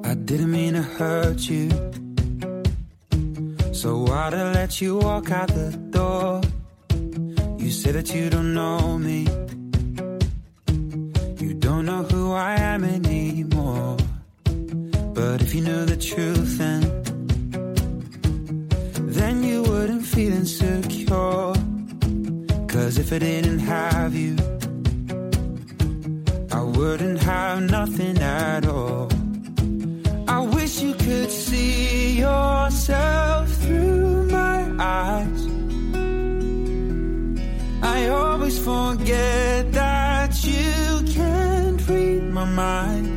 I didn't mean to hurt you, so why'd I let you walk out the door? You say that you don't know me, you don't know who I am anymore. But if you knew the truth then you wouldn't feel insecure. Cause if I didn't have you, I wouldn't have nothing at all. I wish you could see yourself through my eyes. I always forget that you can't read my mind.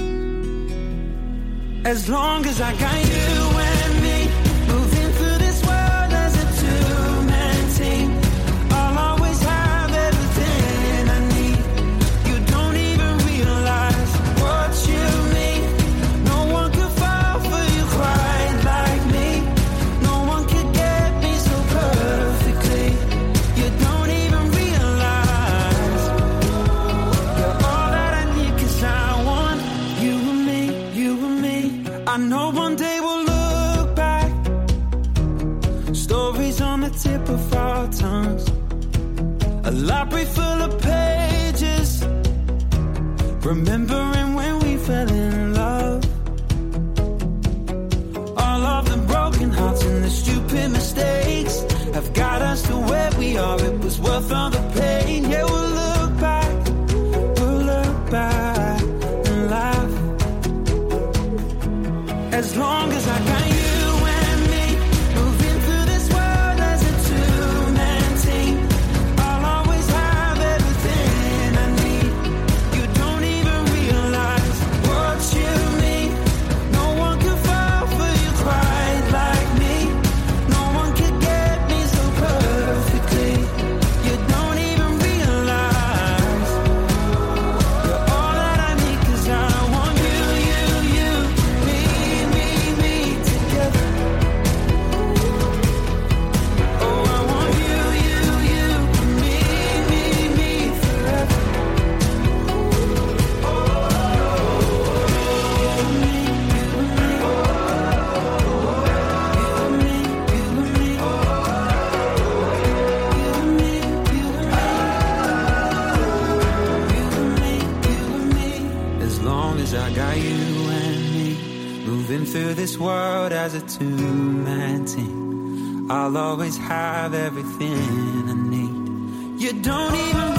As long as I got you and me, moving through this world as a two-man team, I'll always have everything I need. You don't even realize what you mean. No one could fall for you quite like me. No one could get me so perfectly. You don't even realize you're all that I need, 'cause I want you and me, you and me. I know one day we'll look back, stories on the tip of our tongues, a library full of pages, remembering when we fell in love. All of the broken hearts and the stupid mistakes have got us to where we are. It was worth all the pain. Yeah, we'll look back and laugh. As long as I got you and me, moving through this world as a two-man team, I'll always have everything I need. You don't even realize what you mean. No one could fall for you quite like me. No one could get me so perfectly. You don't even realize you're all that I need, 'cause I want you, me together. Oh, I want you, me forever. As long as I got you and me, moving through this world as a two-man team, I'll always have everything I need. You don't even